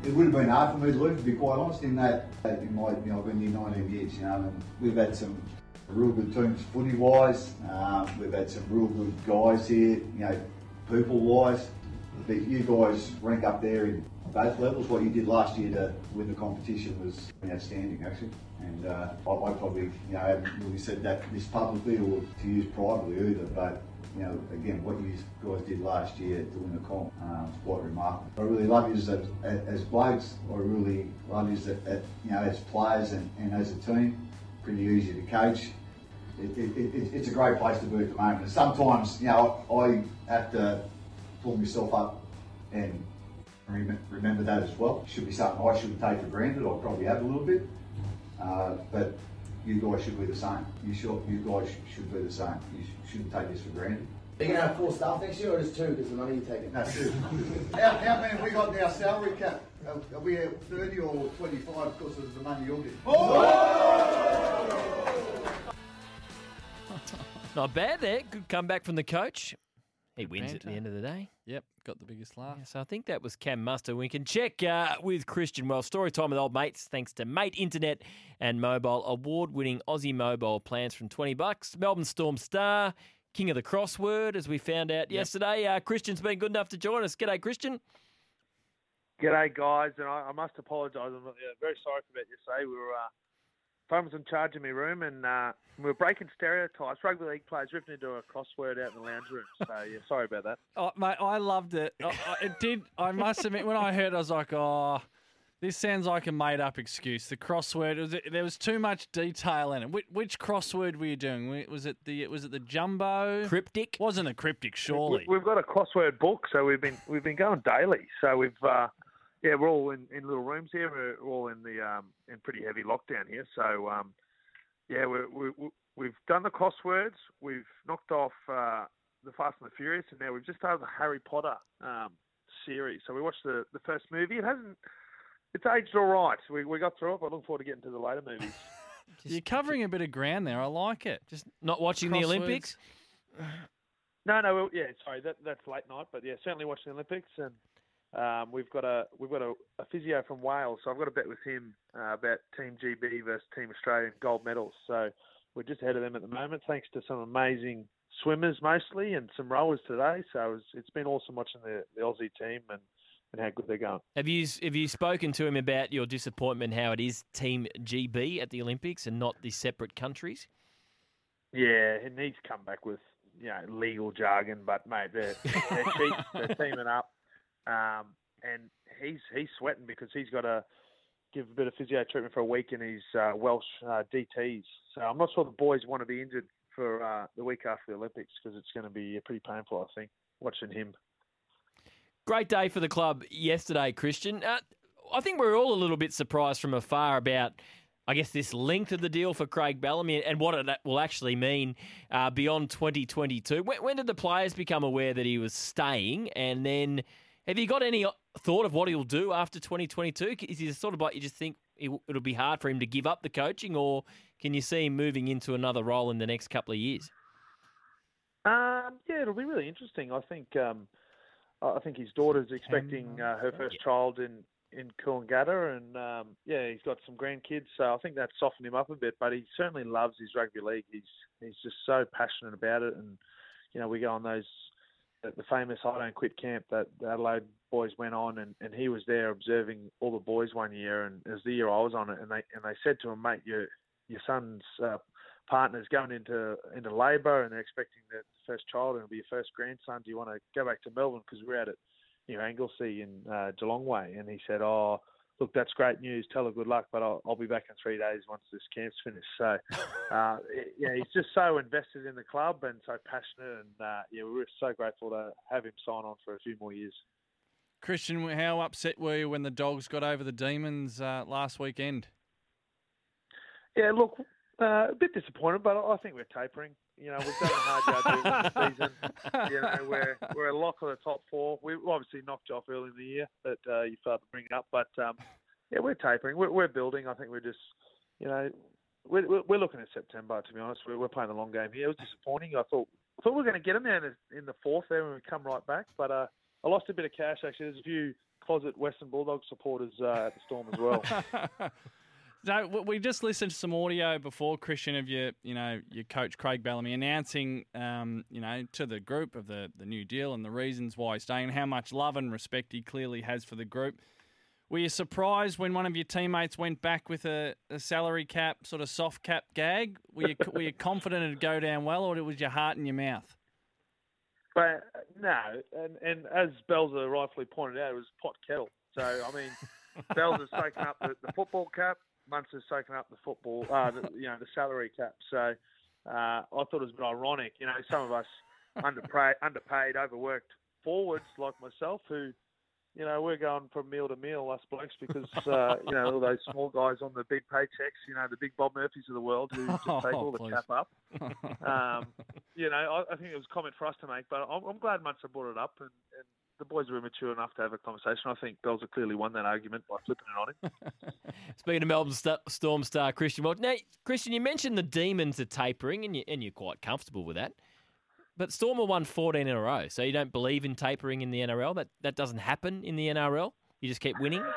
It would have been hard for me to leave, to be quite honest, in that in my, I've been here 19 years, and we've had some real good teams footy-wise. We've had some real good guys here, people-wise. But you guys rank up there in both levels. What you did last year to win the competition was outstanding, actually. And I probably, haven't really said this publicly or to you privately either, but again, what you guys did last year to win the comp was quite remarkable. I really love you as blokes. I really love you as players and as a team. Pretty easy to coach. It's a great place to be at the moment. And sometimes, I have to pull myself up and remember that as well. It should be something I shouldn't take for granted. I probably have a little bit, but you guys should be the same. You guys should be the same. You shouldn't take this for granted. Are you going to have 4 staff next year, or just 2 because the money you're taking? No, 2. How many have we got in our salary cap? Are we at 30 or 25 because of the money you're getting? Not bad there. Good comeback from the coach. He wins at the end of the day. Yep, got the biggest laugh. Yeah, so I think that was Cam Muster. We can check with Christian Wells. Story time with old mates, thanks to Mate Internet and Mobile. Award-winning Aussie mobile plans from $20. Melbourne Storm star, king of the crossword, as we found out yesterday. Christian's been good enough to join us. G'day, Christian. G'day, guys. And I must apologise. I'm very sorry for that yesterday. We were... Phone was in charge of my room, and we were breaking stereotypes. Rugby league players ripping into a crossword out in the lounge room. So, yeah, sorry about that. Oh, mate, I loved it. It did. I must admit, when I heard it, I was like, this sounds like a made-up excuse. The crossword, there was too much detail in it. Which crossword were you doing? Was it the jumbo? Cryptic? Wasn't a cryptic, surely. We've got a crossword book, so we've been going daily. So we've... we're all in little rooms here. We're all in the in pretty heavy lockdown here. So we've done the crosswords. We've knocked off the Fast and the Furious, and now we've just started the Harry Potter series. So we watched the first movie. It's aged all right. We got through it, but I look forward to getting to the later movies. You're covering a bit of ground there. I like it. Just not watching the Olympics. No, sorry, that's late night, but yeah, certainly watching the Olympics. And we've got a physio from Wales, so I've got a bet with him about Team GB versus Team Australia gold medals. So we're just ahead of them at the moment, thanks to some amazing swimmers mostly and some rowers today. So it's been awesome watching the Aussie team and how good they're going. Have you spoken to him about your disappointment, how it is Team GB at the Olympics and not the separate countries? Yeah, he needs to come back with legal jargon, but mate, they're cheap, they're teaming up. And he's sweating because he's got to give a bit of physio treatment for a week in his Welsh DTs. So I'm not sure the boys want to be injured for the week after the Olympics because it's going to be pretty painful, I think, watching him. Great day for the club yesterday, Christian. I think we're all a little bit surprised from afar about, I guess, this length of the deal for Craig Bellamy and what it will actually mean beyond 2022. When did the players become aware that he was staying? And then have you got any thought of what he'll do after 2022? Is he the sort of bloke you just think it'll be hard for him to give up the coaching, or can you see him moving into another role in the next couple of years? It'll be really interesting. I think his daughter's expecting her first child in Coolangatta, and he's got some grandkids, so I think that's softened him up a bit. But he certainly loves his rugby league. He's just so passionate about it, and we go on the famous I Don't Quit camp that the Adelaide boys went on, and he was there observing all the boys one year, and it was the year I was on it, and they said to him, mate, your son's partner's going into labour, and they're expecting the first child, and it'll be your first grandson. Do you want to go back to Melbourne? Because we're out at Anglesea in Geelong Way. And he said, oh, look, that's great news. Tell her good luck, but I'll be back in 3 days once this camp's finished. So, he's just so invested in the club and so passionate. And, we're so grateful to have him sign on for a few more years. Christian, how upset were you when the Dogs got over the Demons last weekend? Yeah, look, a bit disappointed, but I think we're tapering. We've done a hard yard this season. We're a lock of the top 4. We obviously knocked you off early in the year, that you started to bring it up. But, we're tapering. We're building. I think we're just, we're looking at September, to be honest. We're playing the long game here. It was disappointing. I thought we were going to get them there in the 4th there when we come right back. But I lost a bit of cash, actually. There's a few closet Western Bulldog supporters at the Storm as well. So we just listened to some audio before, Christian, of your coach Craig Bellamy announcing, to the group of the new deal and the reasons why he's staying, and how much love and respect he clearly has for the group. Were you surprised when one of your teammates went back with a salary cap, sort of soft cap gag? Were you confident it'd go down well, or was your heart in your mouth? But no, and as Belzer rightfully pointed out, it was pot kettle. So I mean, Belzer's taken up the football cap. Munster's taken up the football, the salary cap. So I thought it was a bit ironic. Some of us underpaid, overworked forwards like myself, who, we're going from meal to meal, us blokes, because all those small guys on the big paychecks, the big Bob Murphys of the world who just take all the cap up. I think it was a comment for us to make, but I'm glad Munster brought it up, and the boys were mature enough to have a conversation. I think Belzer clearly won that argument by flipping it on him. Speaking of Melbourne Storm star Christian Welch, now Christian, you mentioned the Demons are tapering, and you're quite comfortable with that. But Storm have won 14 in a row, so you don't believe in tapering in the NRL. That doesn't happen in the NRL. You just keep winning.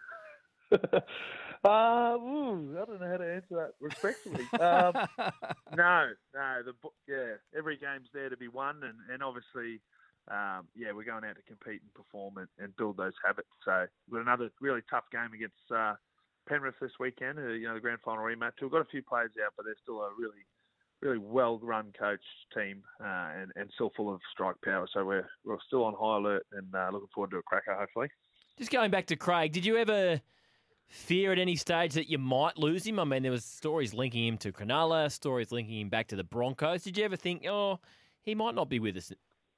I don't know how to answer that respectfully. No, every game's there to be won, and obviously. We're going out to compete and perform and build those habits. So we've got another really tough game against Penrith this weekend, the grand final rematch. We've got a few players out, but they're still a really, really well-run coach team and still full of strike power. So we're still on high alert and looking forward to a cracker, hopefully. Just going back to Craig, did you ever fear at any stage that you might lose him? I mean, there was stories linking him to Cronulla, stories linking him back to the Broncos. Did you ever think, he might not be with us?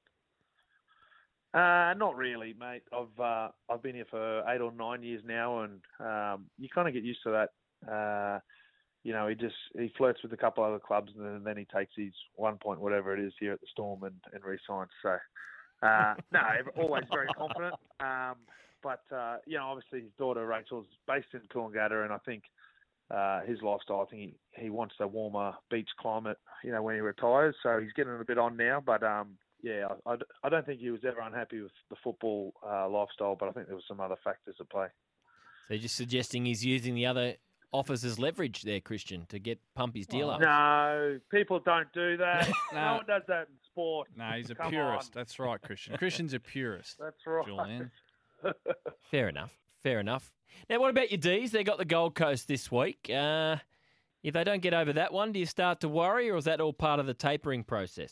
Not really, mate. I've been here for 8 or 9 years now, and you kind of get used to that. He flirts with a couple other clubs, and then he takes his 1 point whatever it is here at the Storm and re-signs. So, always very confident. But obviously his daughter Rachel's based in Coolangatta, and I think his lifestyle. I think he wants a warmer beach climate. When he retires, so he's getting a bit on now, but. I don't think he was ever unhappy with the football lifestyle, but I think there were some other factors at play. So you're just suggesting he's using the other offers as leverage there, Christian, to pump his deal up? No, people don't do that. No one does that in sport. No, he's a purist. That's right, Christian. Christian's a purist. That's right. Julian. Fair enough. Now, what about your Ds? They got the Gold Coast this week. If they don't get over that one, do you start to worry, or is that all part of the tapering process?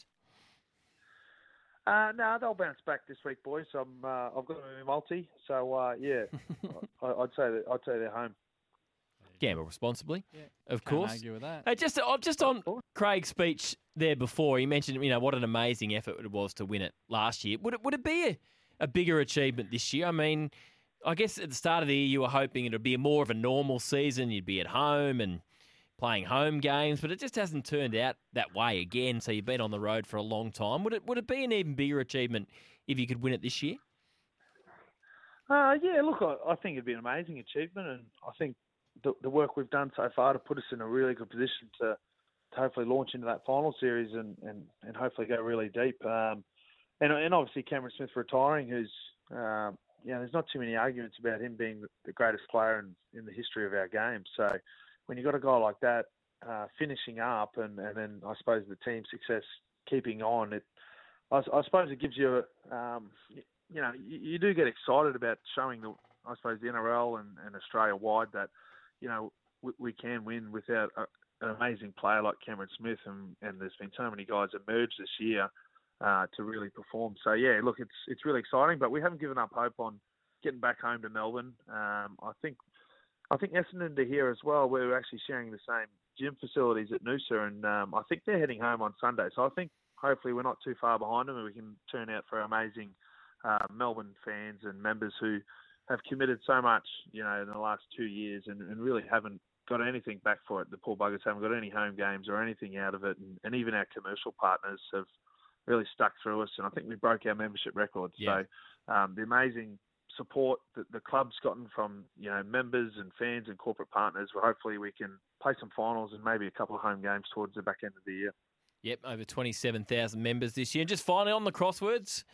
No, they'll bounce back this week, boys. I've got a multi, so I'd say they're home. Gamble responsibly, of Can't course. argue with that. Hey, just on Craig's speech there before, he mentioned what an amazing effort it was to win it last year. Would it be a bigger achievement this year? I mean, I guess at the start of the year you were hoping it would be more of a normal season. You'd be at home and playing home games, but it just hasn't turned out that way again. So you've been on the road for a long time. Would it be an even bigger achievement if you could win it this year? Look, I think it'd be an amazing achievement, and I think the work we've done so far to put us in a really good position to hopefully launch into that final series and hopefully go really deep. And obviously Cameron Smith retiring, who's there's not too many arguments about him being the greatest player in the history of our game. So when you've got a guy like that finishing up and then I suppose the team success keeping on, I suppose it gives you, you do get excited about showing the NRL and Australia-wide that, we can win without an amazing player like Cameron Smith, and there's been so many guys emerge this year to really perform. So, look, it's really exciting, but we haven't given up hope on getting back home to Melbourne. I think Essendon to here as well, we're actually sharing the same gym facilities at Noosa, and I think they're heading home on Sunday. So I think hopefully we're not too far behind them and we can turn out for amazing Melbourne fans and members who have committed so much, in the last 2 years and really haven't got anything back for it. The poor buggers haven't got any home games or anything out of it, and even our commercial partners have really stuck through us, and I think we broke our membership record. Yeah. So the amazing support that the club's gotten from members and fans and corporate partners, well, hopefully we can play some finals and maybe a couple of home games towards the back end of the year. Yep, over 27,000 members this year. And just finally on the crosswords,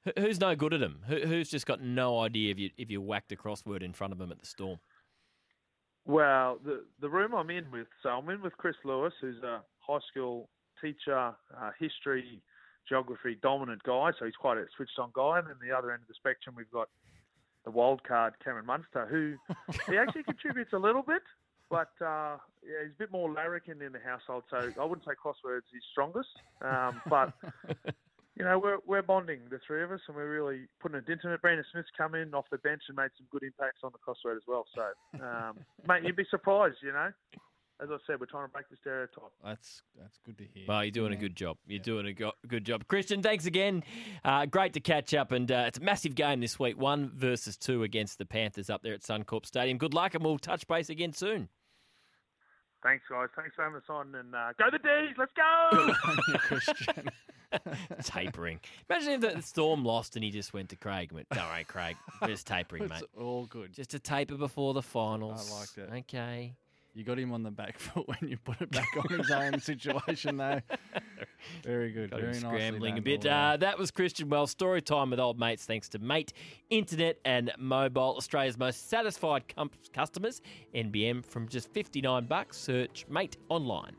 Who's no good at them? Who's just got no idea if you whacked a crossword in front of them at the Storm? Well, the room I'm in with, so I'm in with Chris Lewis, who's a high school teacher, history, geography dominant guy, so he's quite a switched on guy. And then the other end of the spectrum, we've got the wild card, Cameron Munster, who he actually contributes a little bit, but he's a bit more larrikin in the household, so I wouldn't say crosswords his strongest. But, we're bonding, the three of us, and we're really putting a dent in it. Brandon Smith's come in off the bench and made some good impacts on the crossword as well. So, mate, you'd be surprised, As I said, we're trying to break the stereotype. That's good to hear. Well, you're doing a good job. You're doing a good job. Christian, thanks again. Great to catch up. And it's a massive game this week, 1 versus 2 against the Panthers up there at Suncorp Stadium. Good luck, and we'll touch base again soon. Thanks, guys. Thanks for having us on. And go the D's. Let's go! Christian. Tapering. Imagine if the Storm lost and he just went to Craig and went, don't worry, Craig. Just tapering, mate. It's all good. Just a taper before the finals. I liked it. Okay. You got him on the back foot when you put it back on his own situation, though. Very good. Got Very him nicely scrambling done, a bit. all right. That was Christian Wells. Story time with old mates, thanks to Mate Internet and Mobile, Australia's most satisfied customers. NBM from just $59. Search Mate online.